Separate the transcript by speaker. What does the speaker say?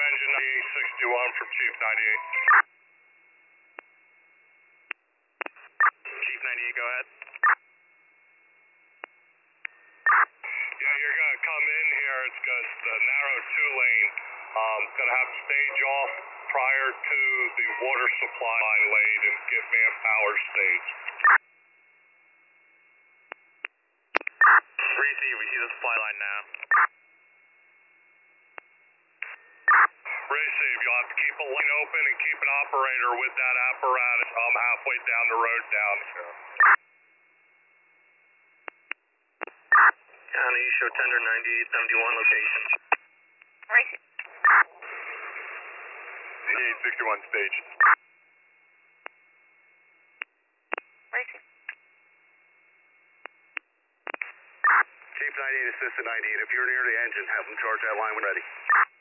Speaker 1: engine 9861 from Chief 98.
Speaker 2: Chief 98, go ahead.
Speaker 1: Yeah, you're going to come in here. It's because the narrow 2-lane. Going to have to stage off prior to the water supply line laid and get manpower staged.
Speaker 2: Receive, we see the supply line now.
Speaker 1: Receive, you'll have to keep a lane open and keep an operator with that apparatus halfway down the road down here.
Speaker 2: County, show tender 9871 location.
Speaker 3: Receive.
Speaker 1: 9861 staged.
Speaker 3: Receive.
Speaker 1: Chief 98, assistant 98. If you're near the engine, have them charge that line when ready.